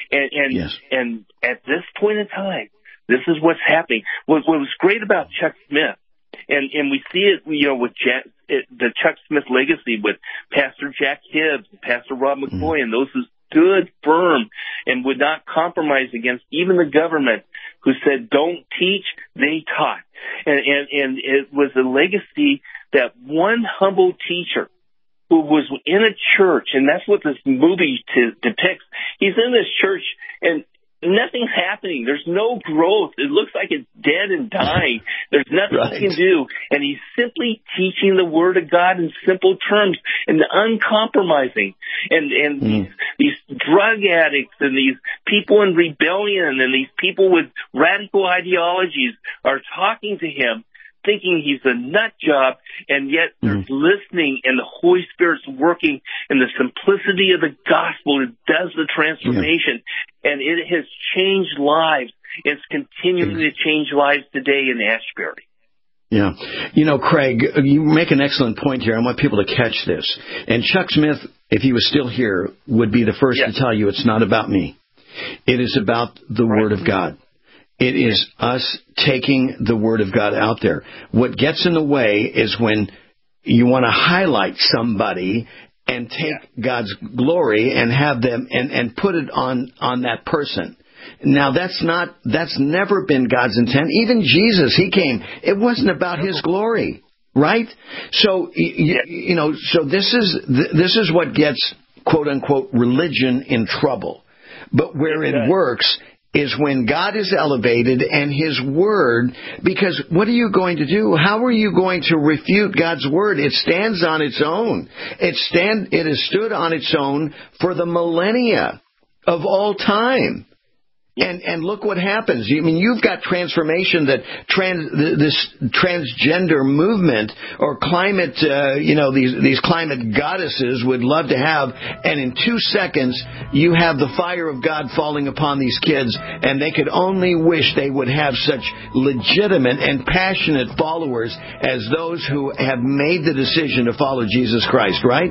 And at this point in time, this is what's happening. What was great about Chuck Smith, and we see it, with the Chuck Smith legacy with Pastor Jack Hibbs, Pastor Rob McCoy, and those who stood firm and would not compromise against even the government, who said, "Don't teach," they taught. And it was a legacy that one humble teacher who was in a church, and that's what this movie depicts. He's in this church, and nothing's happening. There's no growth. It looks like it's dead and dying. There's nothing he can do. And he's simply teaching the Word of God in simple terms and uncompromising. And these drug addicts and these people in rebellion and these people with radical ideologies are talking to him, thinking he's a nut job, and yet they're listening, and the Holy Spirit's working in the simplicity of the gospel. It does the transformation, and it has changed lives. It's continuing to change lives today in Ashbury. Yeah. Craig, you make an excellent point here. I want people to catch this. And Chuck Smith, if he was still here, would be the first to tell you it's not about me. It is about the Word of God. It is us taking the Word of God out there. What gets in the way is when you want to highlight somebody and take God's glory and have them and put it on that person. Now that's never been God's intent. Even Jesus, he came. It wasn't about his glory, right? So so this is what gets quote unquote religion in trouble. But where it works is when God is elevated and His Word, because what are you going to do? How are you going to refute God's Word? It stands on its own. It has stood on its own for the millennia of all time. And look what happens. I mean, you've got transformation that this transgender movement or climate, these climate goddesses would love to have. And in 2 seconds, you have the fire of God falling upon these kids. And they could only wish they would have such legitimate and passionate followers as those who have made the decision to follow Jesus Christ, right?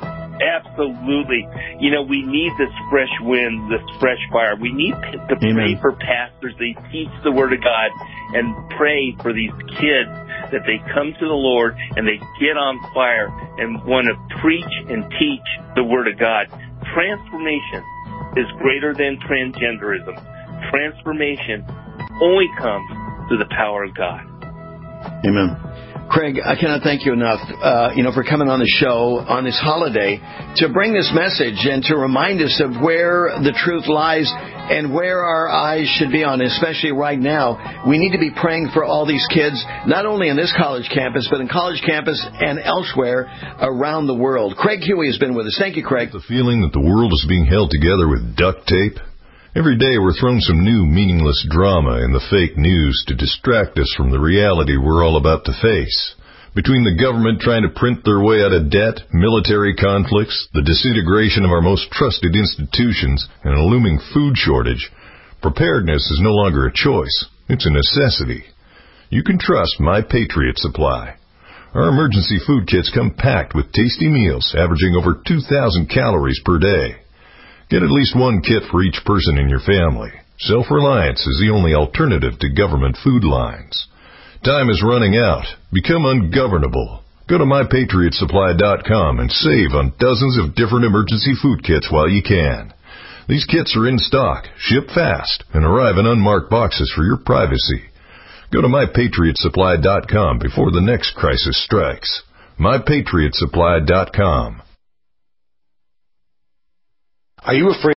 Absolutely. We need this fresh wind, this fresh fire. We need to pray for pastors. They teach the Word of God, and pray for these kids that they come to the Lord and they get on fire and want to preach and teach the Word of God. Transformation is greater than transgenderism. Transformation only comes through the power of God. Amen. Craig, I cannot thank you enough, for coming on the show on this holiday to bring this message and to remind us of where the truth lies and where our eyes should be on, especially right now. We need to be praying for all these kids, not only in this college campus, but in college campus and elsewhere around the world. Craig Huey has been with us. Thank you, Craig. The feeling that the world is being held together with duct tape. Every day we're thrown some new meaningless drama in the fake news to distract us from the reality we're all about to face. Between the government trying to print their way out of debt, military conflicts, the disintegration of our most trusted institutions, and a looming food shortage, preparedness is no longer a choice. It's a necessity. You can trust My Patriot Supply. Our emergency food kits come packed with tasty meals averaging over 2,000 calories per day. Get at least one kit for each person in your family. Self-reliance is the only alternative to government food lines. Time is running out. Become ungovernable. Go to MyPatriotSupply.com and save on dozens of different emergency food kits while you can. These kits are in stock, ship fast, and arrive in unmarked boxes for your privacy. Go to MyPatriotSupply.com before the next crisis strikes. MyPatriotSupply.com. Are you afraid?